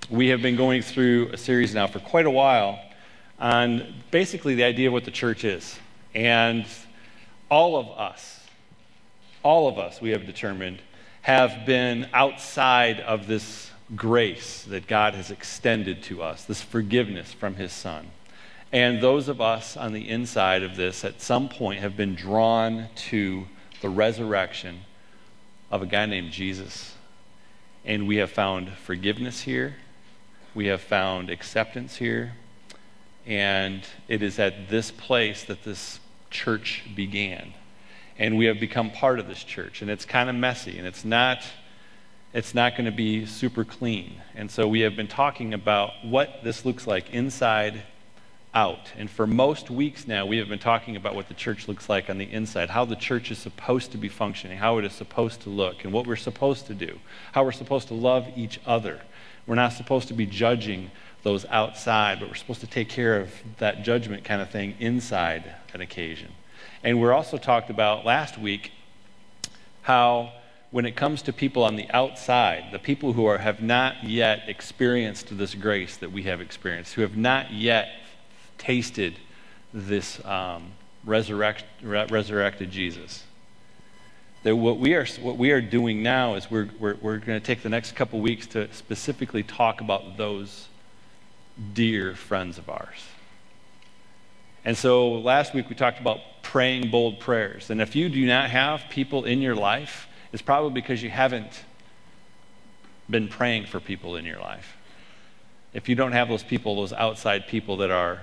We have been going through a series now for quite a while on basically the idea of what the church is. And all of us, we have determined, have been outside of this grace that God has extended to us, this forgiveness from his Son. And those of us on the inside of this at some point have been drawn to the resurrection of a guy named Jesus. And we have found forgiveness here. We have found acceptance here. And it is at this place that this church began. And we have become part of this church. And it's kind of messy, and it's not going to be super clean. And so we have been talking about what this looks like inside out. And for most weeks now, we have been talking about what the church looks like on the inside, how the church is supposed to be functioning, how it is supposed to look, and what we're supposed to do, how we're supposed to love each other. We're not supposed to be judging those outside, but we're supposed to take care of that judgment kind of thing inside an occasion. And we're also talked about last week how when it comes to people on the outside, the people who have not yet experienced this grace that we have experienced, who have not yet tasted this resurrected Jesus, that what we are doing now is we're going to take the next couple weeks to specifically talk about those dear friends of ours. And so last week we talked about praying bold prayers. And if you do not have people in your life, it's probably because you haven't been praying for people in your life. If you don't have those people, those outside people that are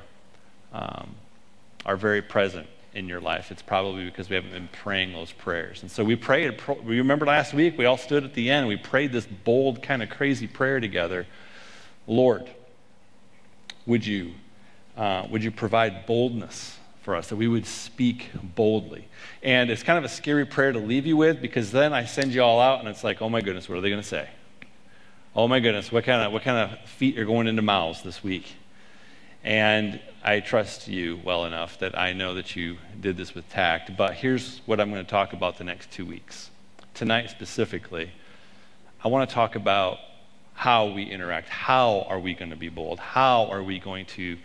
very present in your life, it's probably because we haven't been praying those prayers. And so we prayed. We remember last week we all stood at the end and we prayed this bold, kind of crazy prayer together. Lord, would you provide boldness for us, that we would speak boldly? And it's kind of a scary prayer to leave you with, because then I send you all out and it's like, oh my goodness, what are they going to say? Oh my goodness, what kind of feet are going into mouths this week? And I trust you well enough that I know that you did this with tact. But here's what I'm going to talk about the next 2 weeks. Tonight specifically, I want to talk about how we interact. How are we going to be bold? How are we going to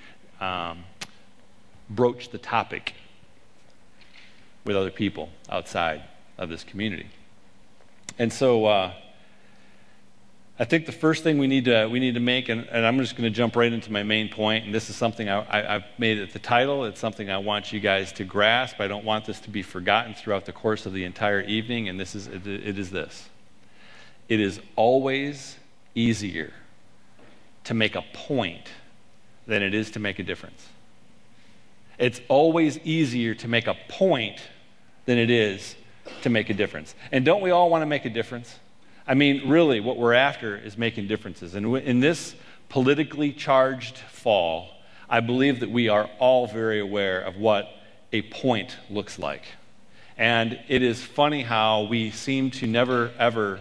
broach the topic with other people outside of this community? And so I think the first thing we need to make, and I'm just going to jump right into my main point, and this is something I've made it the title. It's something I want you guys to grasp. I don't want this to be forgotten throughout the course of the entire evening, and it is this. It is always easier to make a point than it is to make a difference. It's always easier to make a point than it is to make a difference. And don't we all want to make a difference? I mean, really, what we're after is making differences. And in this politically charged fall, I believe that we are all very aware of what a point looks like. And it is funny how we seem to never, ever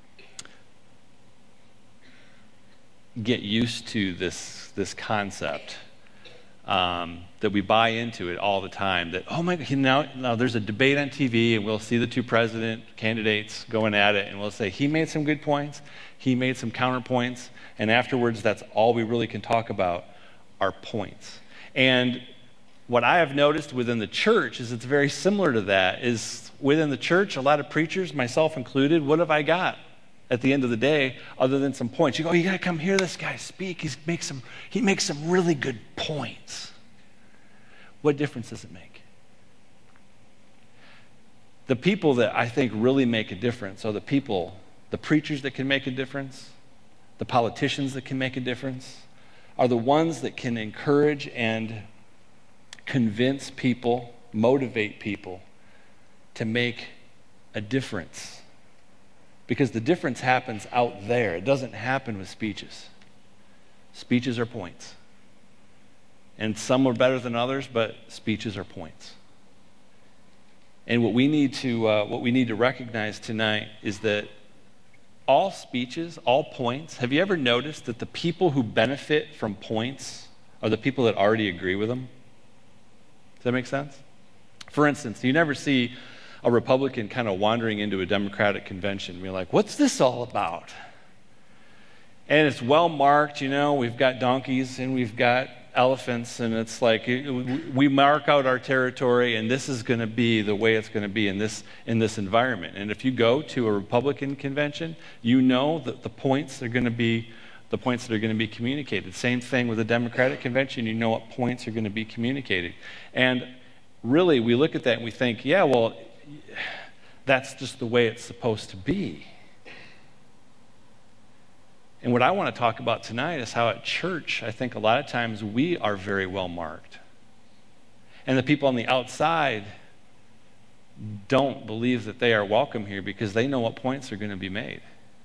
get used to this concept, that we buy into it all the time, that, oh my God, now there's a debate on TV and we'll see the two president candidates going at it and we'll say, he made some good points, he made some counterpoints, and afterwards that's all we really can talk about are points. And what I have noticed within the church is it's very similar to that, is within the church, a lot of preachers, myself included, what have I got at the end of the day other than some points? You go, you got to come hear this guy speak. He makes some really good points. What difference does it make? The people that I think really make a difference are the preachers that can make a difference, the politicians that can make a difference, are the ones that can encourage and convince people, motivate people to make a difference. Because the difference happens out there. It doesn't happen with speeches. Speeches are points. And some are better than others, but speeches are points. And what we need to recognize tonight is that all speeches, all points, have you ever noticed that the people who benefit from points are the people that already agree with them? Does that make sense? For instance, you never see a Republican kind of wandering into a Democratic convention and be like, what's this all about? And it's well marked, we've got donkeys and we've got elephants, and it's like we mark out our territory, and this is going to be the way it's going to be in this environment. And if you go to a Republican convention, you know that the points are going to be the points that are going to be communicated. Same thing with the Democratic convention, you know what points are going to be communicated. And really, we look at that and we think, yeah, well, that's just the way it's supposed to be. And what I want to talk about tonight is how at church, I think a lot of times we are very well marked. And the people on the outside don't believe that they are welcome here because they know what points are going to be made.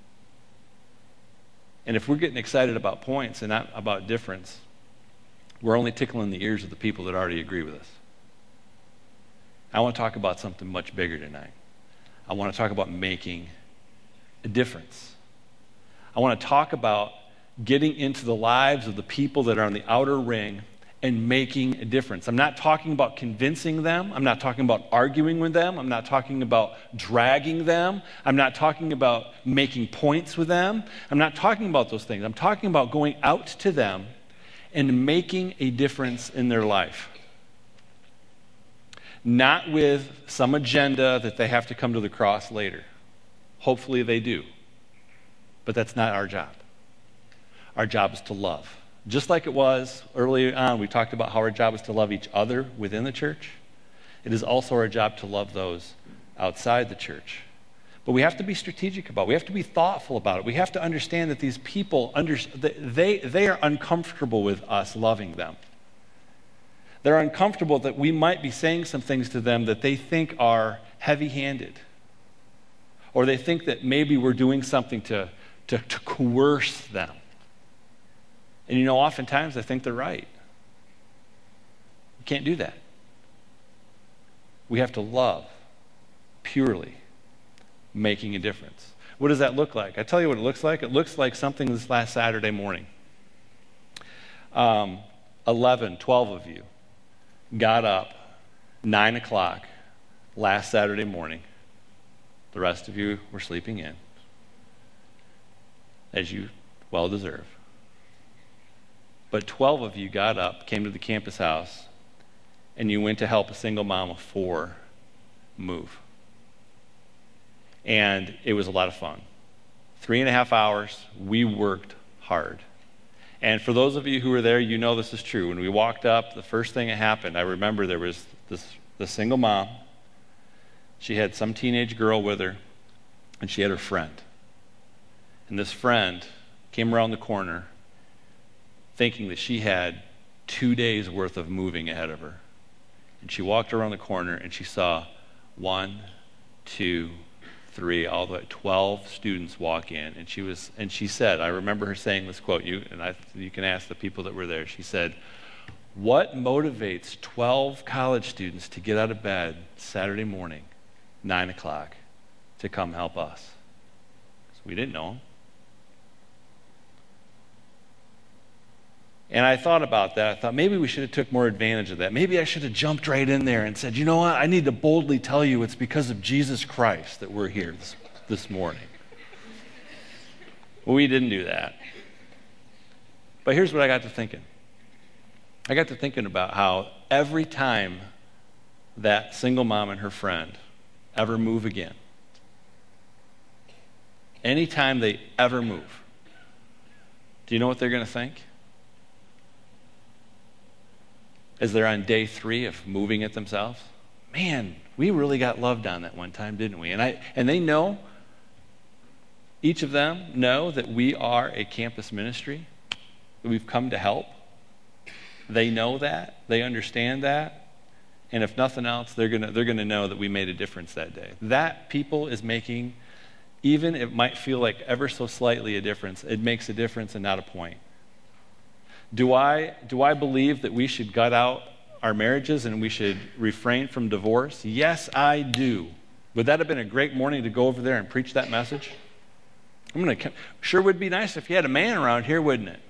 And if we're getting excited about points and not about difference, we're only tickling the ears of the people that already agree with us. I want to talk about something much bigger tonight. I want to talk about making a difference. I want to talk about getting into the lives of the people that are on the outer ring and making a difference. I'm not talking about convincing them. I'm not talking about arguing with them. I'm not talking about dragging them. I'm not talking about making points with them. I'm not talking about those things. I'm talking about going out to them and making a difference in their life. Not with some agenda that they have to come to the cross later. Hopefully they do. But that's not our job. Our job is to love. Just like it was early on, we talked about how our job is to love each other within the church. It is also our job to love those outside the church. But we have to be strategic about it. We have to be thoughtful about it. We have to understand that these people, they are uncomfortable with us loving them. They're uncomfortable that we might be saying some things to them that they think are heavy-handed. Or they think that maybe we're doing something to coerce them. And oftentimes I think they're right. We can't do that. We have to love purely, making a difference. What does that look like? I tell you what it looks like. It looks like something this last Saturday morning. 12 of you got up 9 o'clock last Saturday morning. The rest of you were sleeping in, as you well deserve. But 12 of you got up, came to the campus house, and you went to help a single mom of 4 move. And it was a lot of fun. 3.5 hours, we worked hard. And for those of you who were there, you know this is true. When we walked up, the first thing that happened, I remember there was the single mom. She had some teenage girl with her, and she had her friend. And this friend came around the corner thinking that she had 2 days worth of moving ahead of her. And she walked around the corner and she saw 1, 2, 3, all the way 12 students walk in. And she said, I remember her saying this quote, you can ask the people that were there. She said, "What motivates 12 college students to get out of bed Saturday morning, 9 o'clock, to come help us?" Because we didn't know them. And I thought about that. I thought maybe we should have took more advantage of that. Maybe I should have jumped right in there and said, you know what? I need to boldly tell you it's because of Jesus Christ that we're here this morning. Well, we didn't do that. But here's what I got to thinking. I got to thinking about how every time that single mom and her friend ever move again, anytime they ever move, do you know what they're going to think? As they're on day 3 of moving it themselves, man, we really got loved on that one time, didn't we? And they know, each of them know that we are a campus ministry, that we've come to help. They know that, they understand that, and if nothing else, they're gonna know that we made a difference that day. That people is making, even it might feel like ever so slightly a difference, it makes a difference and not a point. Do I believe that we should gut out our marriages and we should refrain from divorce? Yes, I do. Would that have been a great morning to go over there and preach that message? Sure would be nice if you had a man around here, wouldn't it?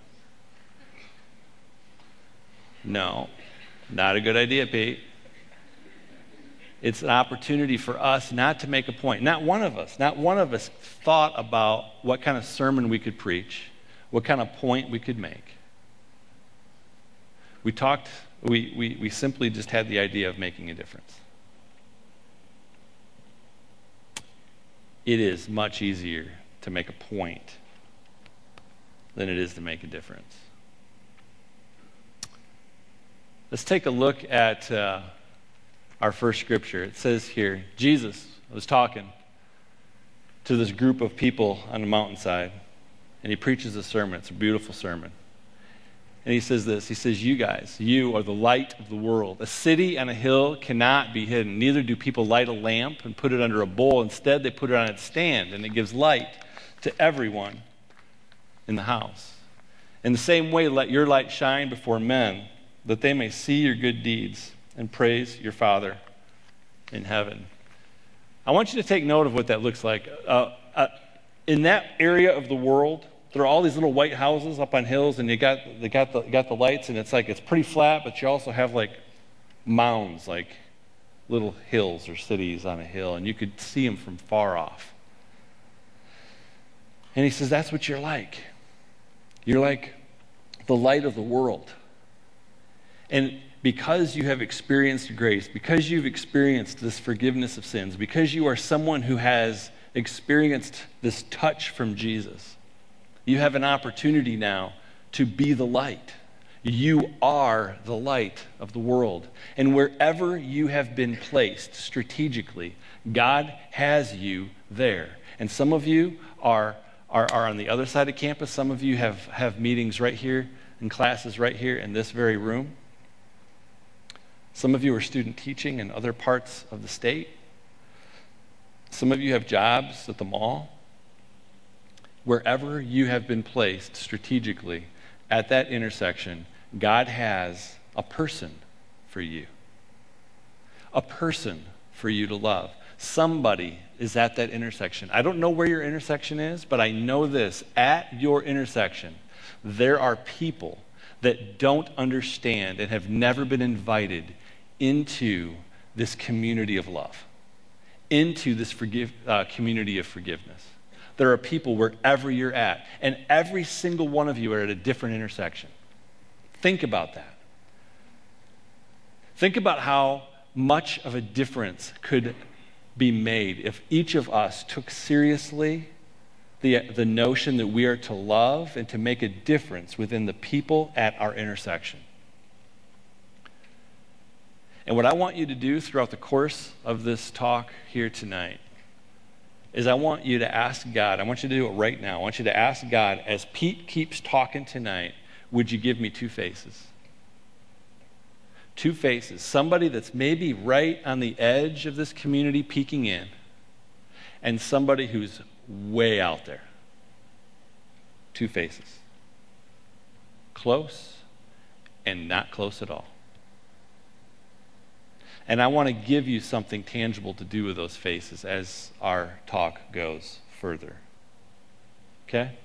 No, not a good idea, Pete. It's an opportunity for us not to make a point. Not one of us thought about what kind of sermon we could preach, what kind of point we could make. We simply just had the idea of making a difference. It is much easier to make a point than it is to make a difference. Let's take a look at our first scripture. It says here, Jesus was talking to this group of people on the mountainside, and he preaches a sermon. It's a beautiful sermon. And he says this, he says, you guys, you are the light of the world. A city on a hill cannot be hidden. Neither do people light a lamp and put it under a bowl. Instead, they put it on its stand, and it gives light to everyone in the house. In the same way, let your light shine before men, that they may see your good deeds and praise your Father in heaven. I want you to take note of what that looks like. In that area of the world, there are all these little white houses up on hills, and they got the lights, and it's pretty flat, but you also have like mounds, like little hills or cities on a hill, and you could see them from far off. And he says, that's what you're like. You're like the light of the world. And because you have experienced grace, because you've experienced this forgiveness of sins, because you are someone who has experienced this touch from Jesus, you have an opportunity now to be the light. You are the light of the world. And wherever you have been placed strategically, God has you there. And some of you are on the other side of campus. Some of you have meetings right here and classes right here in this very room. Some of you are student teaching in other parts of the state. Some of you have jobs at the mall. Wherever you have been placed strategically at that intersection, God has a person for you. A person for you to love. Somebody is at that intersection. I don't know where your intersection is, but I know this. At your intersection, there are people that don't understand and have never been invited into this community of love, into this community of forgiveness. There are people wherever you're at, and every single one of you are at a different intersection. Think about that. Think about how much of a difference could be made if each of us took seriously the notion that we are to love and to make a difference within the people at our intersection. And what I want you to do throughout the course of this talk here tonight is I want you to ask God, I want you to do it right now. I want you to ask God, as Pete keeps talking tonight, would you give me two faces? Two faces. Somebody that's maybe right on the edge of this community peeking in, and somebody who's way out there. Two faces. Close and not close at all. And I want to give you something tangible to do with those faces as our talk goes further. Okay?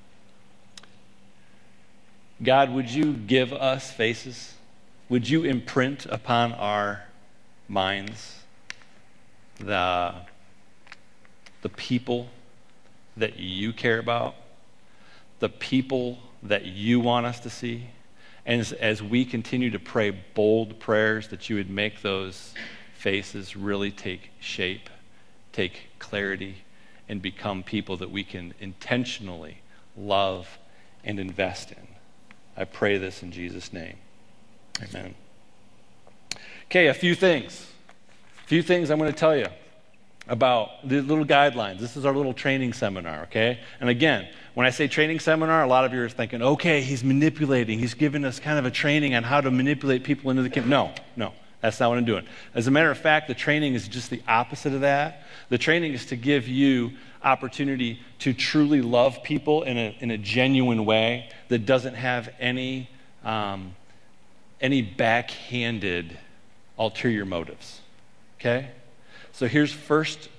God, would you give us faces? Would you imprint upon our minds the people that you care about, the people that you want us to see? And as we continue to pray bold prayers, that you would make those faces really take shape, take clarity, and become people that we can intentionally love and invest in. I pray this in Jesus' name. Amen. Okay, a few things I'm going to tell you about the little guidelines. This is our little training seminar, okay? And again, when I say training seminar, a lot of you are thinking, okay, he's manipulating. He's giving us kind of a training on how to manipulate people into the kingdom. No, that's not what I'm doing. As a matter of fact, the training is just the opposite of that. The training is to give you opportunity to truly love people in a genuine way that doesn't have any backhanded ulterior motives, okay? So here's first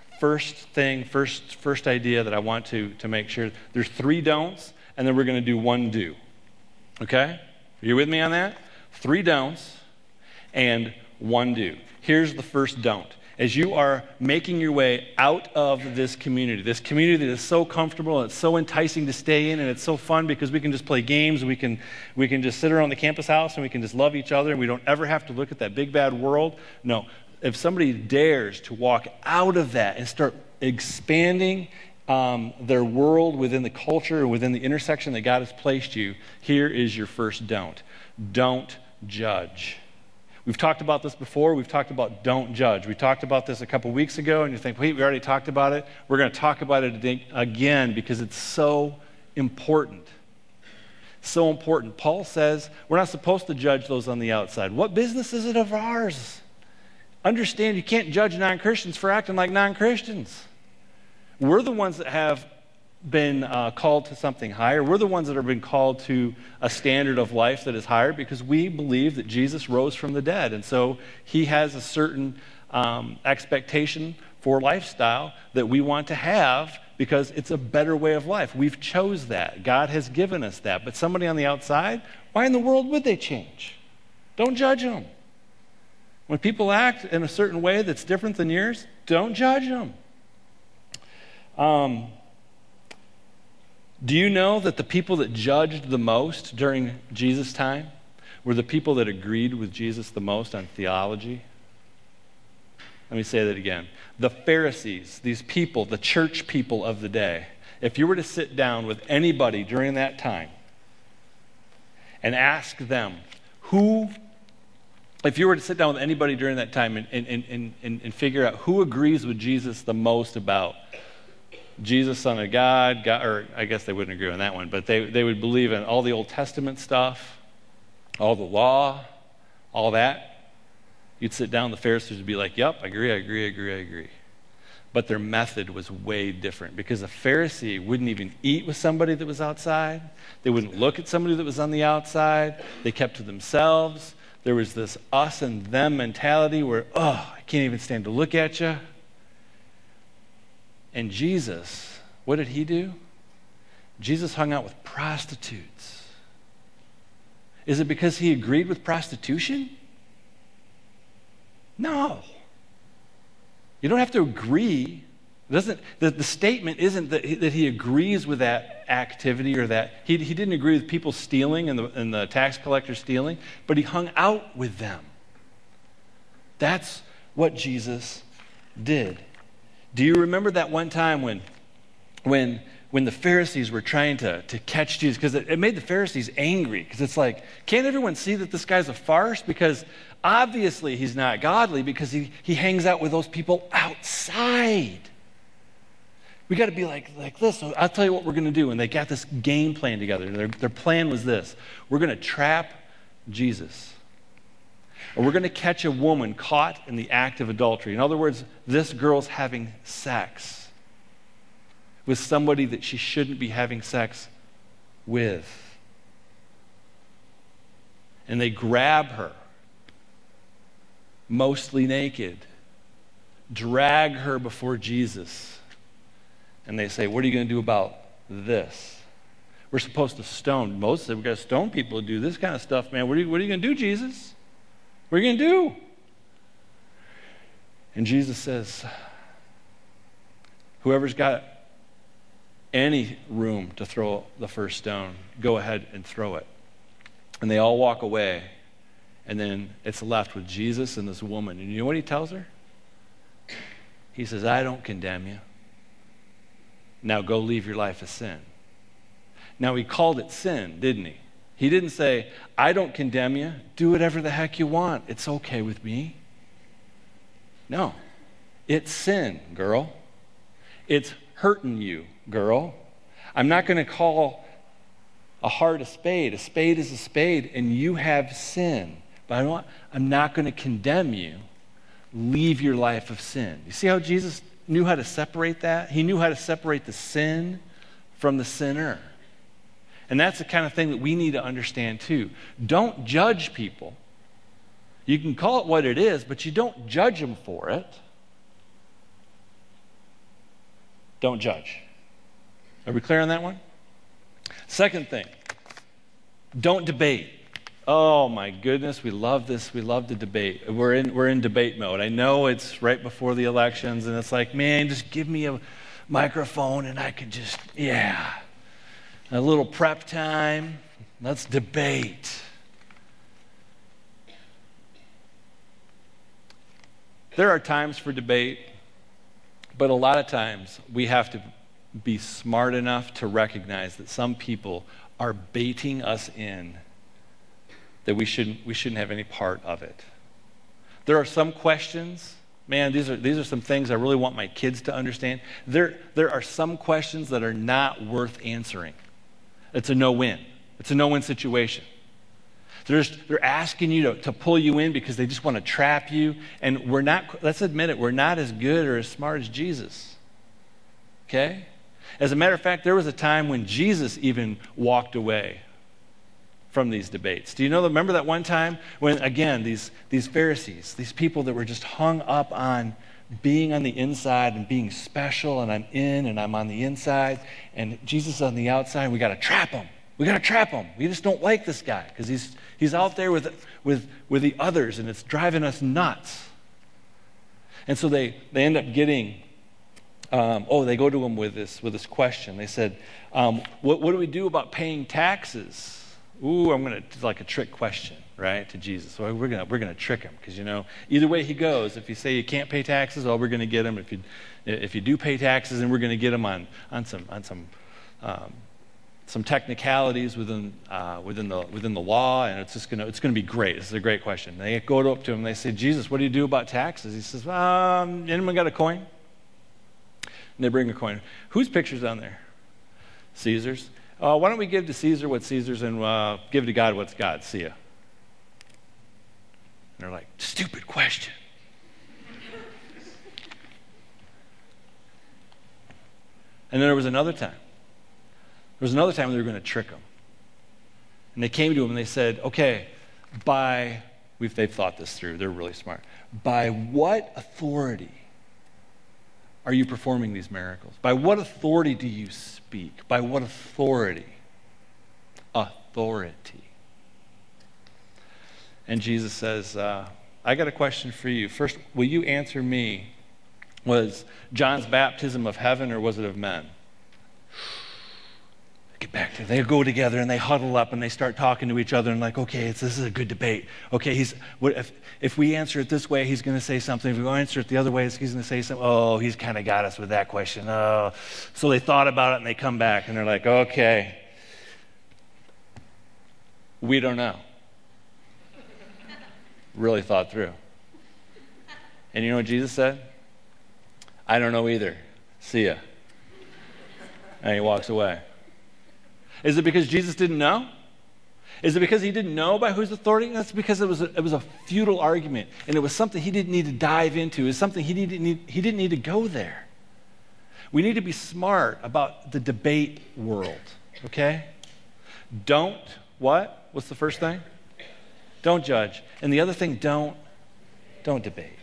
idea that I want to make sure. There's 3 don'ts, and then we're going to do 1 do. Okay? Are you with me on that? 3 don'ts and 1 do. Here's the first don't. as you are making your way out of this community that is so comfortable and it's so enticing to stay in, and it's so fun because we can just play games, we can just sit around the campus house and we can just love each other and we don't ever have to look at that big bad world. No, if somebody dares to walk out of that and start expanding their world within the culture and within the intersection that God has placed you, here is your first don't. Don't judge. We've talked about this before. We've talked about don't judge. We talked about this a couple weeks ago, and you think, wait, we already talked about it. We're going to talk about it again because it's so important. So important. Paul says we're not supposed to judge those on the outside. What business is it of ours? Understand, you can't judge non-Christians for acting like non-Christians. We're the ones that have been called to something higher. We're the ones that have been called to a standard of life that is higher because we believe that Jesus rose from the dead. And so he has a certain expectation for lifestyle that we want to have because it's a better way of life. We've chose that. God has given us that. But somebody on the outside, why in the world would they change? Don't judge them. When people act in a certain way that's different than yours, don't judge them. Do you know that the people that judged the most during Jesus' time were the people that agreed with Jesus the most on theology? Let me say that again. The Pharisees, these people, the church people of the day, if you were to sit down with anybody during that time and ask them if you were to sit down with anybody during that time and figure out who agrees with Jesus the most about Jesus, Son of God, or I guess they wouldn't agree on that one, but they would believe in all the Old Testament stuff, all the law, all that. You'd sit down, the Pharisees would be like, yep, I agree. But their method was way different because a Pharisee wouldn't even eat with somebody that was outside. They wouldn't look at somebody that was on the outside. They kept to themselves. There was this us and them mentality where, I can't even stand to look at you. And Jesus, what did he do? Jesus hung out with prostitutes. Is it because he agreed with prostitution? No. You don't have to agree. The statement isn't that he agrees with that activity or that. He didn't agree with people stealing and the tax collector stealing, but he hung out with them. That's what Jesus did. Do you remember that one time when the Pharisees were trying to catch Jesus? Because it made the Pharisees angry. Because it's like, can't everyone see that this guy's a farce? Because obviously he's not godly because he hangs out with those people outside. We got to be like this. So I'll tell you what we're going to do. And they got this game plan together. Their plan was this. We're going to trap Jesus. Or we're going to catch a woman caught in the act of adultery. In other words, this girl's having sex with somebody that she shouldn't be having sex with. And they grab her, mostly naked, drag her before Jesus, and they say, what are you going to do about this? We're supposed to stone. Moses said, we've got to stone people to do this kind of stuff, man. What are you going to do, Jesus? What are you going to do? And Jesus says, whoever's got any room to throw the first stone, go ahead and throw it. And they all walk away. And then it's left with Jesus and this woman. And you know what he tells her? He says, I don't condemn you. Now go leave your life of sin. Now he called it sin, didn't he? He didn't say, I don't condemn you. Do whatever the heck you want. It's okay with me. No. It's sin, girl. It's hurting you, girl. I'm not going to call a heart a spade. A spade is a spade, and you have sin. But I'm not going to condemn you. Leave your life of sin. You see how Jesus knew how to separate that? He knew how to separate the sin from the sinner. And that's the kind of thing that we need to understand too. Don't judge people. You can call it what it is, but you don't judge them for it. Don't judge. Are we clear on that one? Second thing, don't debate. Oh my goodness, we love this. We love to debate. We're in debate mode. I know it's right before the elections, and it's like, man, just give me a microphone and I could just, yeah, a little prep time. Let's debate. There are times for debate, but a lot of times we have to be smart enough to recognize that some people are baiting us in, that we shouldn't have any part of it. There are some questions, man, these are some things I really want my kids to understand. There are some questions that are not worth answering. It's a no-win. It's a no-win situation. They're asking you to pull you in because they just want to trap you. And let's admit it, we're not as good or as smart as Jesus. Okay? As a matter of fact, there was a time when Jesus even walked away from these debates. Do you remember that one time when, again, these Pharisees, these people that were just hung up on being on the inside and being special, and I'm in and I'm on the inside, and Jesus is on the outside, and we got to trap him. We got to trap him. We just don't like this guy because he's out there with the others, and it's driving us nuts. And so they end up getting, they go to him with this question. They said, what do we do about paying taxes? Ooh, I'm going to like a trick question, right, to Jesus. So we're gonna trick him because either way he goes, if you say you can't pay taxes, we're going to get him. If you do pay taxes, then we're going to get him on some technicalities within the law, and it's going to be great. This is a great question. They go up to him and they say, Jesus, what do you do about taxes? He says, anyone got a coin? And they bring a coin. Whose picture's on there? Caesar's. Why don't we give to Caesar what's Caesar's and give to God what's God's? See ya. And they're like, stupid question. And then there was another time. There was another time they were going to trick him. And they came to him and they said, okay, they've thought this through. They're really smart. By what authority are you performing these miracles? By what authority do you speak? By what authority? Authority. And Jesus says, I got a question for you. First, will you answer me? Was John's baptism of heaven or was it of men? Get back to it. They go together and they huddle up and they start talking to each other and like, okay, this is a good debate. Okay, if we answer it this way, he's going to say something. If we answer it the other way, he's going to say something. Oh, he's kind of got us with that question. Oh, so they thought about it and they come back and they're like, okay, we don't know. Really thought through. And you know what Jesus said? I don't know either. See ya. And he walks away. Is it because Jesus didn't know? Is it because he didn't know by whose authority? That's because it was a futile argument, and it was something he didn't need to dive into. It was something he didn't need to go there. We need to be smart about the debate world, okay? Don't what? What's the first thing? Don't judge. And the other thing, don't debate.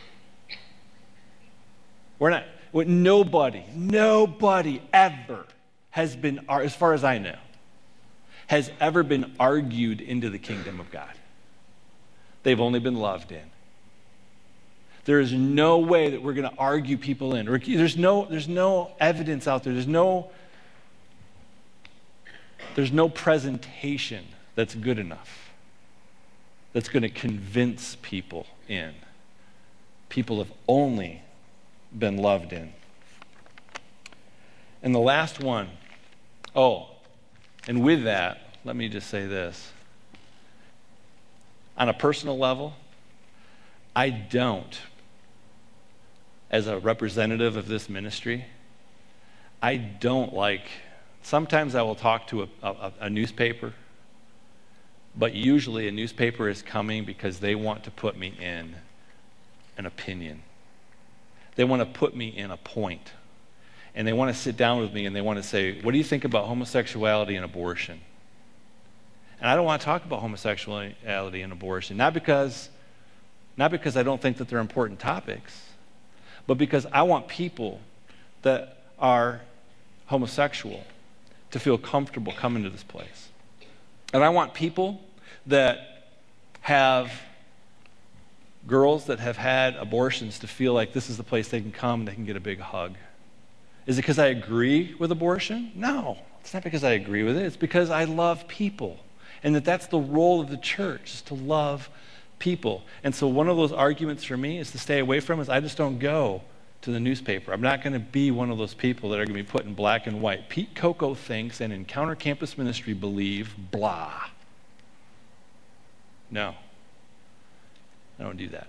Nobody ever has been, as far as I know, has ever been argued into the kingdom of God. They've only been loved in. There is no way that we're going to argue people in. There's no evidence out there. There's no presentation that's good enough that's going to convince people in. People have only been loved in. And the last one, and with that, let me just say this. On a personal level, I don't, as a representative of this ministry, I don't like, sometimes I will talk to a newspaper, but usually a newspaper is coming because they want to put me in an opinion. They want to put me in a point. And they want to sit down with me and they want to say, what do you think about homosexuality and abortion? And I don't want to talk about homosexuality and abortion, not because I don't think that they're important topics, but because I want people that are homosexual to feel comfortable coming to this place. And I want people that have girls that have had abortions to feel like this is the place they can come, they can get a big hug? Is it because I agree with abortion? No, it's not because I agree with it. It's because I love people, and that's the role of the church, is to love people. And so one of those arguments for me is to stay away from is I just don't go to the newspaper. I'm not going to be one of those people that are going to be put in black and white. Pete Coco thinks and Encounter Campus Ministry believe, blah. No, I don't do that.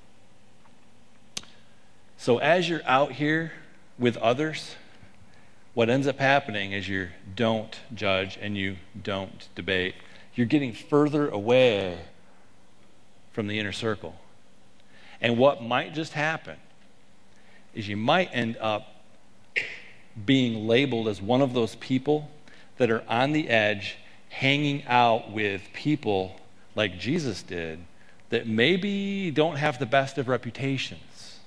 So as you're out here with others, what ends up happening is you don't judge and you don't debate. You're getting further away from the inner circle. And what might just happen is you might end up being labeled as one of those people that are on the edge, hanging out with people like Jesus did, that maybe don't have the best of reputations.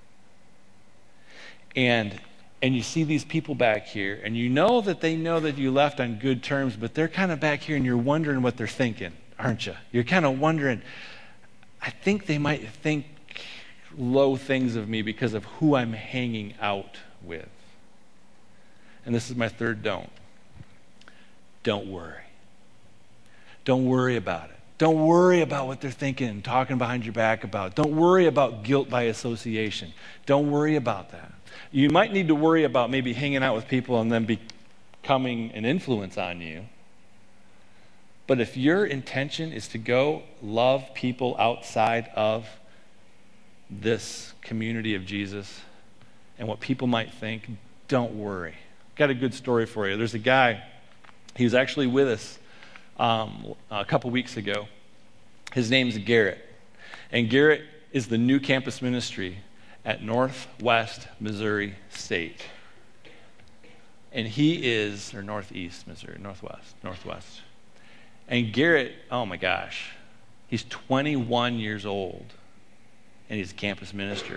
And you see these people back here, and you know that they know that you left on good terms, but they're kind of back here, and you're wondering what they're thinking, aren't you? You're kind of wondering, I think they might think low things of me because of who I'm hanging out with. And this is my third don't. Don't worry. Don't worry about it. Don't worry about what they're thinking and talking behind your back about. Don't worry about guilt by association. Don't worry about that. You might need to worry about maybe hanging out with people and then becoming an influence on you. But if your intention is to go love people outside of this community of Jesus and what people might think, don't worry. Got a good story for you. There's a guy, he was actually with us a couple weeks ago. His name's Garrett. And Garrett is the new campus ministry at Northwest Missouri State. And he is, or Northeast Missouri, Northwest. And Garrett, oh my gosh, he's 21 years old, and he's a campus minister.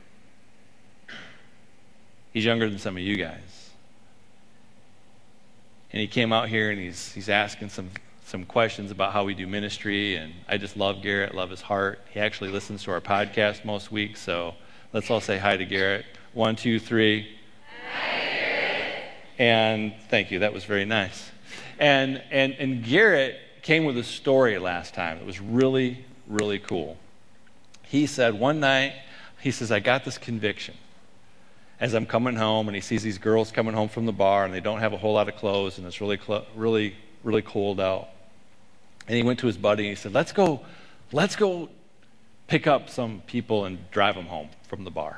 He's younger than some of you guys. And he came out here, and he's asking some questions about how we do ministry, and I just love Garrett, love his heart. He actually listens to our podcast most weeks, so let's all say hi to Garrett. 1, 2, 3. Hi, Garrett. And thank you, that was very nice. And Garrett came with a story last time. It was really, really cool. He said one night, he says, I got this conviction as I'm coming home, and he sees these girls coming home from the bar, and they don't have a whole lot of clothes, and it's really cold out. And he went to his buddy, and he said, let's go pick up some people and drive them home from the bar.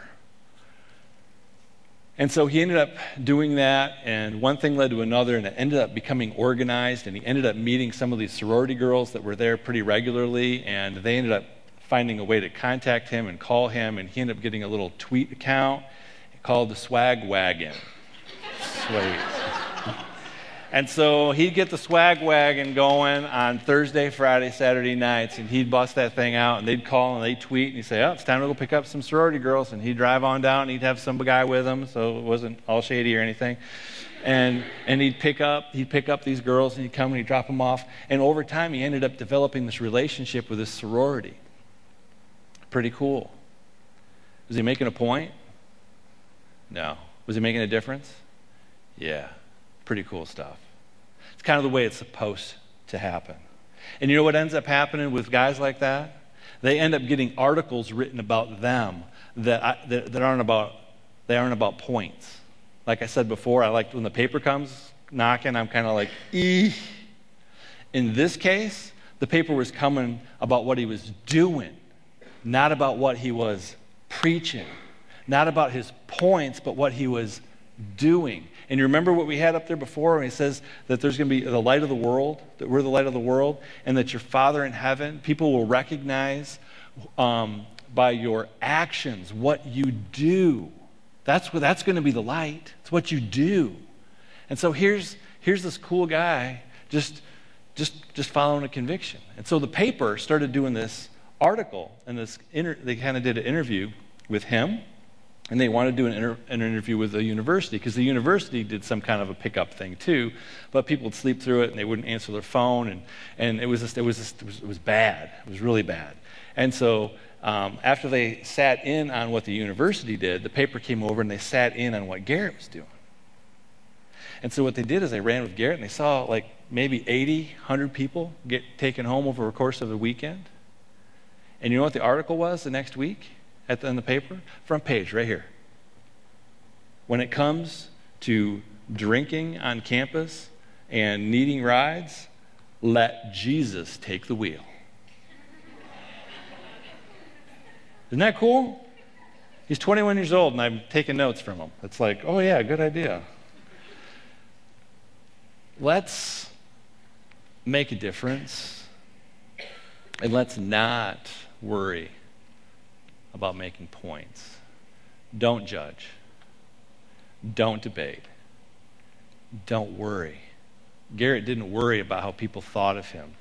And so he ended up doing that, and one thing led to another, and it ended up becoming organized, and he ended up meeting some of these sorority girls that were there pretty regularly, and they ended up finding a way to contact him and call him, and he ended up getting a little tweet account called the Swag Wagon. Sweet. And so he'd get the Swag Wagon going on Thursday, Friday, Saturday nights, and he'd bust that thing out, and they'd call and they'd tweet, and he'd say, oh, it's time to go pick up some sorority girls, and he'd drive on down, and he'd have some guy with him, so it wasn't all shady or anything. And he'd pick up these girls, and he'd come and he'd drop them off, and over time he ended up developing this relationship with this sorority. Pretty cool. Was he making a point? No. Was he making a difference? Yeah. Pretty cool stuff. It's kind of the way it's supposed to happen. And you know what ends up happening with guys like that? They end up getting articles written about them that aren't about points. Like I said before, I like when the paper comes knocking, I'm kind of like, eeh. In this case, the paper was coming about what he was doing, not about what he was preaching, not about his points, but what he was doing. And you remember what we had up there before when he says that there's going to be the light of the world, that we're the light of the world, and that your Father in heaven, people will recognize by your actions what you do. That's going to be the light. It's what you do. And so here's this cool guy just following a conviction. And so the paper started doing this article, and they kind of did an interview with him And they wanted to do an interview with the university because the university did some kind of a pickup thing too, but people would sleep through it and they wouldn't answer their phone, and it was bad. It was really bad. And so after they sat in on what the university did, the paper came over and they sat in on what Garrett was doing. And so what they did is they ran with Garrett and they saw like maybe 80, 100 people get taken home over the course of the weekend. And you know what the article was the next week? In the paper, front page right here. When it comes to drinking on campus and needing rides, let Jesus take the wheel. Isn't that cool? He's 21 years old and I'm taking notes from him. It's like, oh yeah, good idea. Let's make a difference and let's not worry about making points. Don't judge. Don't debate. Don't worry. Garrett didn't worry about how people thought of him.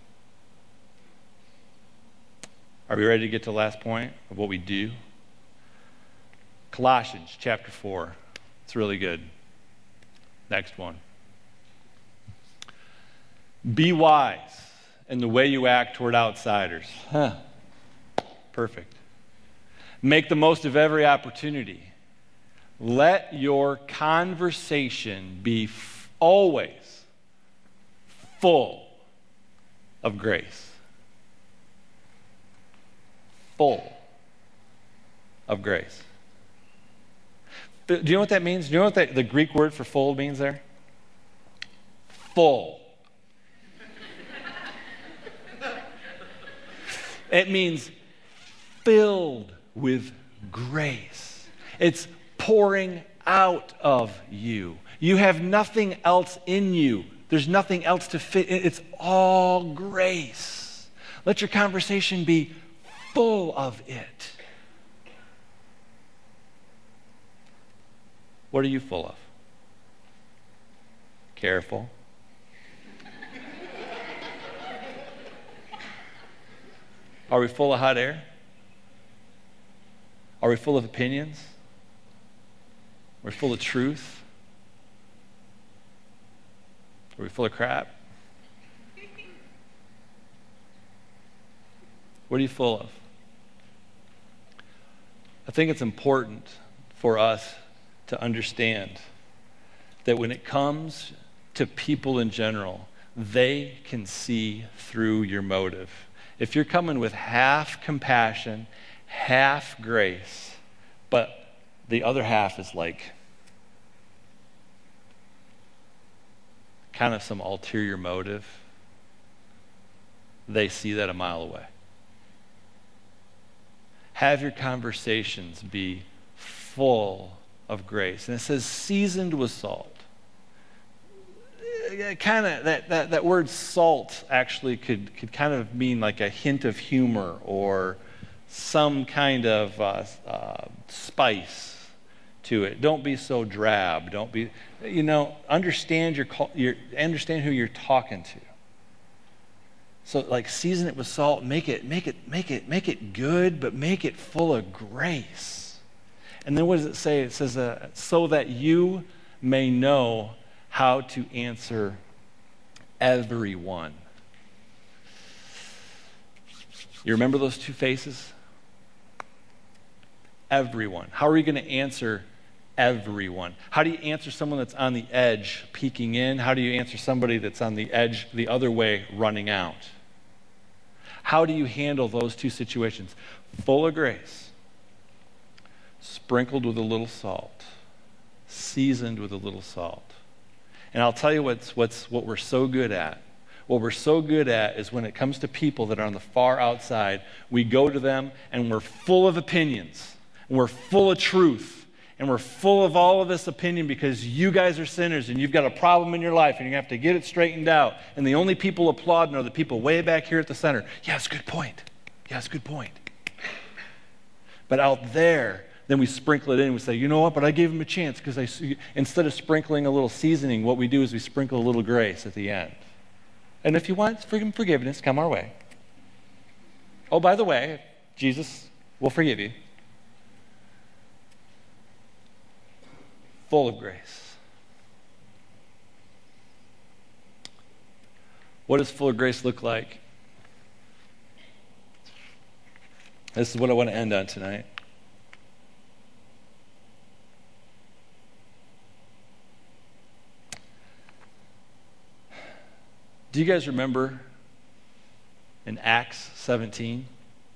Are we ready to get to the last point of what we do? Colossians chapter 4. It's really good. Next one. Be wise in the way you act toward outsiders. Perfect. Make the most of every opportunity. Let your conversation be always full of grace. Full of grace. Do you know what that means? Do you know what the Greek word for full means there? Full. It means filled with grace. It's pouring out of you. You have nothing else in you. There's nothing else to fit in. It's all grace. Let your conversation be full of it. What are you full of? Careful. Are we full of hot air? Are we full of opinions? Are we full of truth? Are we full of crap? What are you full of? I think it's important for us to understand that when it comes to people in general, they can see through your motive. If you're coming with half compassion, half grace, but the other half is like kind of some ulterior motive, they see that a mile away. Have your conversations be full of grace. And it says seasoned with salt. Kind of that word salt actually could kind of mean like a hint of humor or some kind of spice to it. Don't be so drab. Don't be, understand understand who you're talking to. So like season it with salt, make it good, but make it full of grace. And then what does it say? It says, so that you may know how to answer everyone. You remember those two faces? Everyone. How are you going to answer everyone? How do you answer someone that's on the edge peeking in? How do you answer somebody that's on the edge the other way running out? How do you handle those two situations? Full of grace, sprinkled with a little salt, seasoned with a little salt. And I'll tell you what we're so good at. What we're so good at is when it comes to people that are on the far outside, we go to them and we're full of opinions, and we're full of truth, and we're full of all of this opinion because you guys are sinners and you've got a problem in your life and you have to get it straightened out. And the only people applauding are the people way back here at the center. Yeah, it's a good point. Yeah, it's a good point. But out there, then we sprinkle it in and we say, you know what, but I gave him a chance because instead of sprinkling a little seasoning, what we do is we sprinkle a little grace at the end. And if you want forgiveness, come our way. Oh, by the way, Jesus will forgive you. full of grace. What does full of grace look like? This is what I want to end on tonight. Do you guys remember in Acts 17?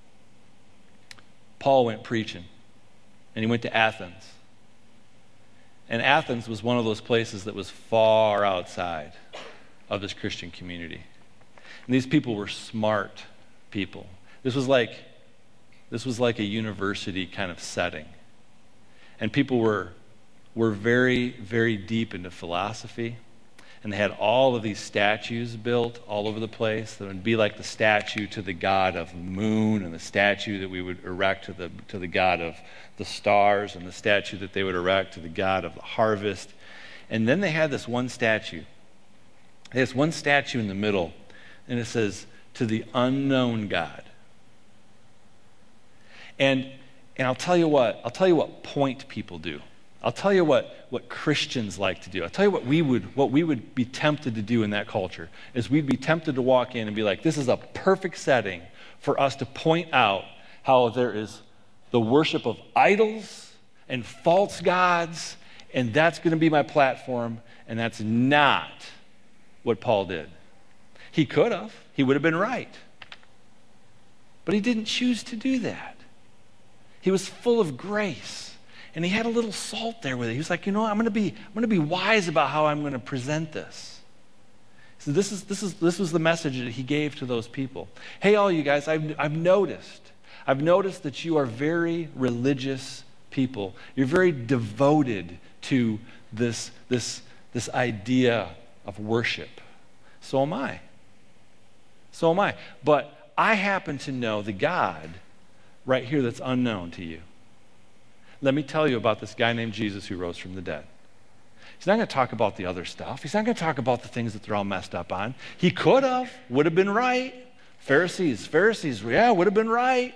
Paul went preaching, and he went to Athens. And Athens was one of those places that was far outside of this Christian community. And these people were smart people. This was like a university kind of setting. And people were very, very deep into philosophy. And they had all of these statues built all over the place that would be like the statue to the god of the moon, and the statue that we would erect to the god of the stars, and the statue that they would erect to the god of the harvest. And then they had this one statue. There's one statue in the middle, and it says, to the unknown God. And I'll tell you what point people do. I'll tell you what Christians like to do. I'll tell you what we would be tempted to do in that culture, is we'd be tempted to walk in and be like, this is a perfect setting for us to point out how there is the worship of idols and false gods, and that's going to be my platform, and that's not what Paul did. He could have. He would have been right. But he didn't choose to do that. He was full of grace. And he had a little salt there with it. He was like, I'm going to be wise about how I'm going to present this. So this was the message that he gave to those people. Hey, all you guys, I've noticed that you are very religious people. You're very devoted to this idea of worship. So am I. But I happen to know the God right here that's unknown to you. Let me tell you about this guy named Jesus who rose from the dead. He's not going to talk about the other stuff. He's not going to talk about the things that they're all messed up on. He could have, would have been right. Pharisees, yeah, would have been right.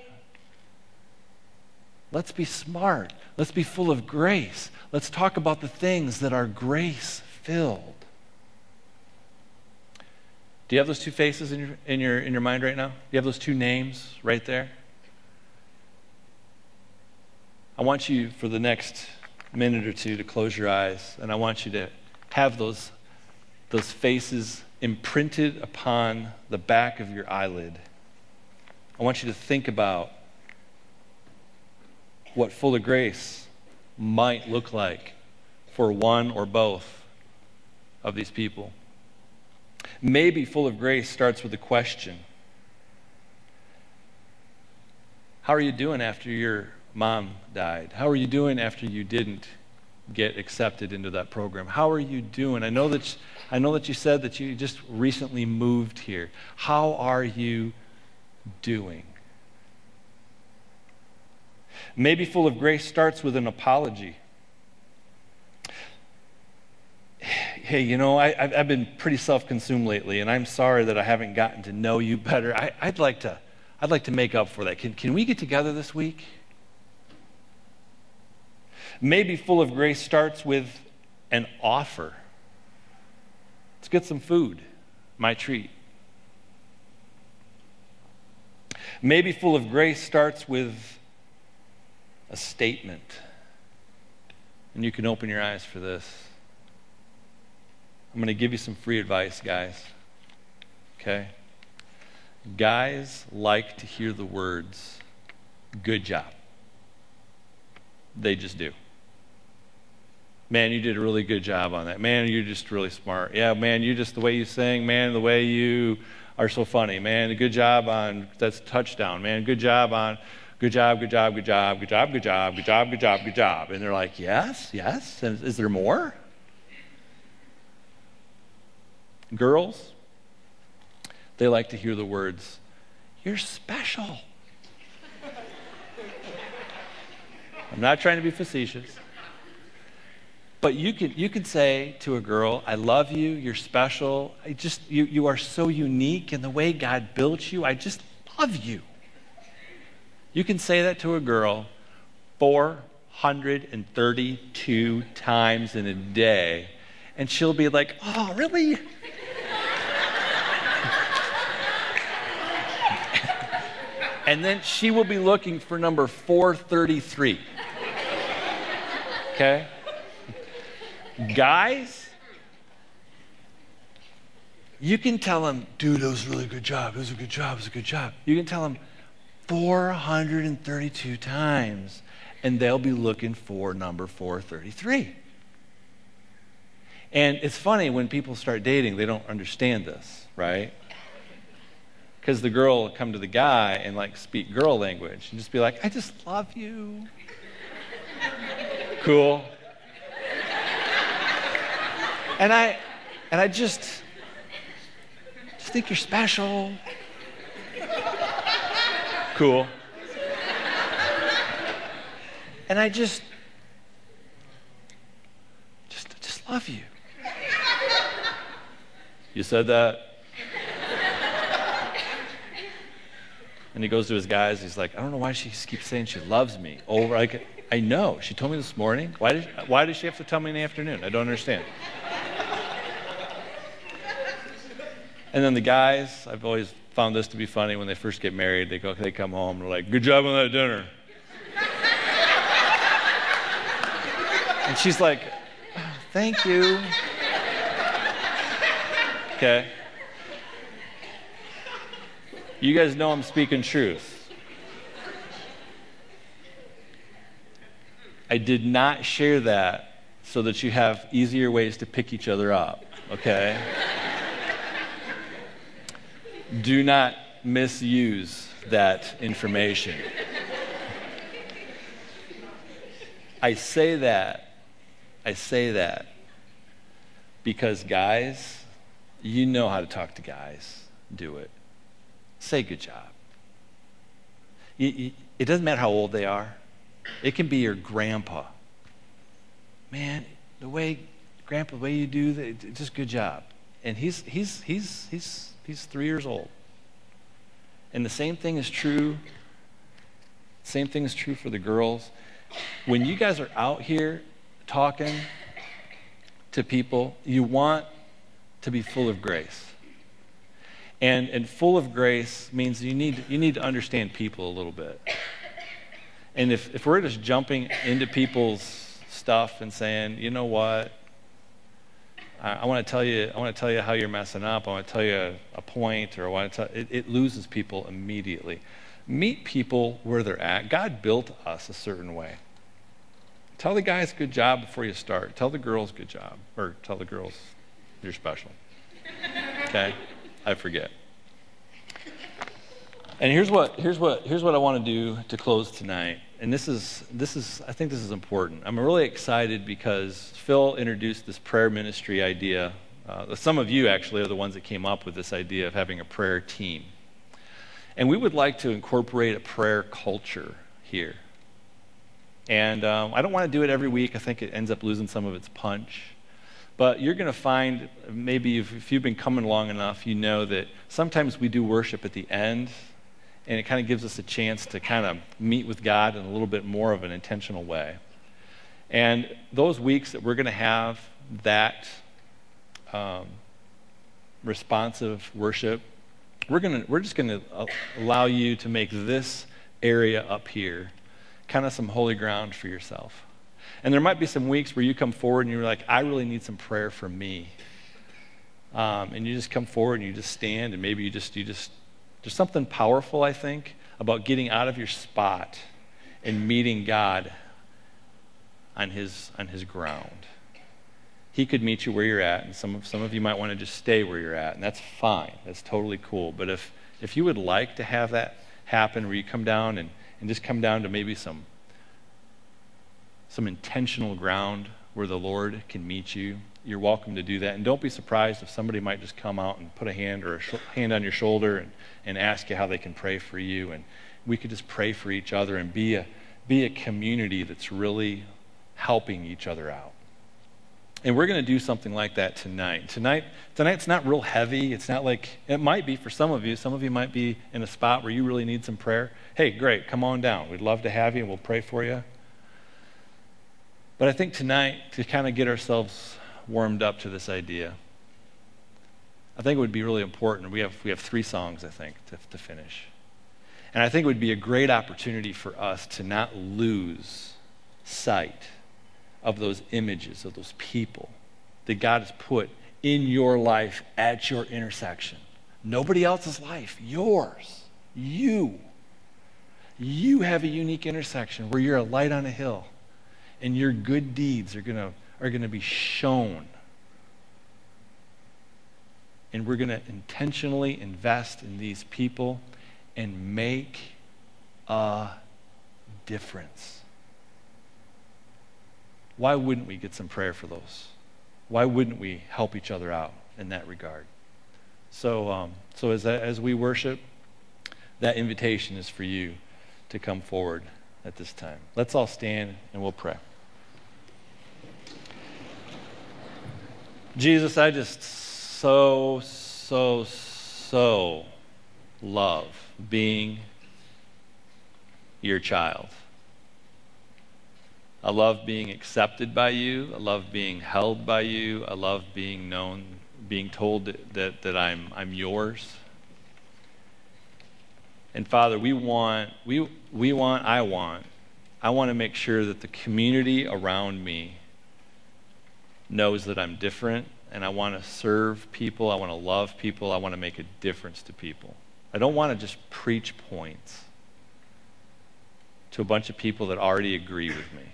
Let's be smart. Let's be full of grace. Let's talk about the things that are grace-filled. Do you have those two faces in your mind right now? Do you have those two names right there? I want you, for the next minute or two, to close your eyes, and I want you to have those faces imprinted upon the back of your eyelid. I want you to think about what full of grace might look like for one or both of these people. Maybe full of grace starts with a question. How are you doing after your mom died? How are you doing after you didn't get accepted into that program? How are you doing? I know that you said that you just recently moved here. How are you doing? Maybe full of grace starts with an apology. Hey, I've been pretty self-consumed lately, and I'm sorry that I haven't gotten to know you better. I'd like to make up for that. Can we get together this week? Maybe full of grace starts with an offer. Let's get some food, my treat. Maybe full of grace starts with a statement. And you can open your eyes for this. I'm going to give you some free advice, guys. Okay? Guys like to hear the words, good job. They just do. Man, you did a really good job on that. Man, you're just really smart. Yeah, man, you just, the way you sing, man, the way you are so funny. Man, good job on, that's a touchdown. Man, good job on, good job. And they're like, yes. Is there more? Girls, they like to hear the words, you're special. I'm not trying to be facetious. But you could say to a girl, I love you, you're special, you are so unique in the way God built you, I just love you. You can say that to a girl 432 times in a day. And she'll be like, oh, really? And then she will be looking for number 433. Okay? Guys, you can tell them, dude, that was a really good job. It was a good job. It was a good job. You can tell them 432 times, and they'll be looking for number 433. And it's funny when people start dating, they don't understand this, right? Because the girl will come to the guy and like speak girl language and just be like, I just love you. Cool. And I just think you're special. Cool. And I just love you. You said that? And he goes to his guys, he's like, I don't know why she keeps saying she loves me. I know. She told me this morning. Why does she have to tell me in the afternoon? I don't understand. And then the guys, I've always found this to be funny when they first get married. They come home, they're like, good job on that dinner. And she's like, oh, thank you. Okay. You guys know I'm speaking truth. I did not share that so that you have easier ways to pick each other up, okay? Do not misuse that information. I say that because guys, you know how to talk to guys. Do it. Say good job. It doesn't matter how old they are. It can be your grandpa. Man, the way you do that, just good job. And he's 3 years old. And the same thing is true for the girls. When you guys are out here talking to people, you want to be full of grace. And full of grace means you need to understand people a little bit. And if we're just jumping into people's stuff and saying, you know what, I want to tell you how you're messing up. I want to tell you a point, or I want to tell it loses people immediately. Meet people where they're at. God built us a certain way. Tell the guys good job before you start. Tell the girls good job, or tell the girls you're special. Okay? I forget. And here's what I want to do to close tonight. And I think this is important. I'm really excited because Phil introduced this prayer ministry idea. Some of you actually are the ones that came up with this idea of having a prayer team. And we would like to incorporate a prayer culture here. And I don't want to do it every week. I think it ends up losing some of its punch. But you're going to find, maybe if you've been coming long enough, you know that sometimes we do worship at the end, and it kind of gives us a chance to kind of meet with God in a little bit more of an intentional way. And those weeks that we're going to have that responsive worship, we're just going to allow you to make this area up here kind of some holy ground for yourself. And there might be some weeks where you come forward and you're like, I really need some prayer for me. And you just come forward and you just stand, and maybe you just there's something powerful, I think, about getting out of your spot and meeting God on his ground. He could meet you where you're at, and some of you might want to just stay where you're at, and that's fine. That's totally cool. But if you would like to have that happen, where you come down and just come down to maybe some intentional ground where the Lord can meet you, you're welcome to do that. And don't be surprised if somebody might just come out and put a hand or a hand on your shoulder and ask you how they can pray for you. And we could just pray for each other and be a community that's really helping each other out. And we're going to do something like that tonight. Tonight's not real heavy. It's not like, it might be for some of you. Some of you might be in a spot where you really need some prayer. Hey, great, come on down. We'd love to have you, and we'll pray for you. But I think tonight, to kind of get ourselves warmed up to this idea, I think it would be really important. We have 3 songs, I think, to finish. And I think it would be a great opportunity for us to not lose sight of those images, of those people that God has put in your life at your intersection. Nobody else's life, yours. You. You have a unique intersection where you're a light on a hill, and your good deeds are gonna be shown. And we're going to intentionally invest in these people and make a difference. Why wouldn't we get some prayer for those? Why wouldn't we help each other out in that regard? So as we worship, that invitation is for you to come forward at this time. Let's all stand and we'll pray. Jesus, I just so love being your child. I love being accepted by you. I love being held by you. I love being known, being told that I'm yours. And Father, I want to make sure that the community around me knows that I'm different, and I want to serve people, I want to love people, I want to make a difference to people. I don't want to just preach points to a bunch of people that already agree with me.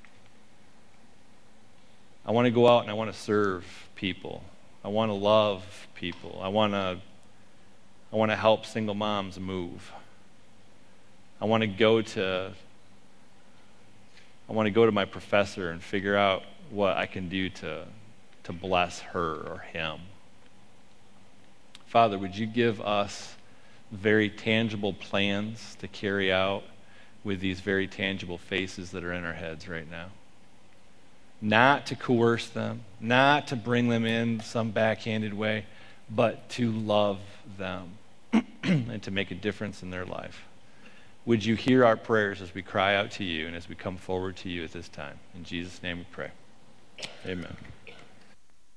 I want to go out and I want to serve people. I want to love people. I want to help single moms move. I want to go to my professor and figure out what I can do to bless her or him. Father, would you give us very tangible plans to carry out with these very tangible faces that are in our heads right now? Not to coerce them, not to bring them in some backhanded way, but to love them and to make a difference in their life. Would you hear our prayers as we cry out to you and as we come forward to you at this time? In Jesus' name we pray. Amen.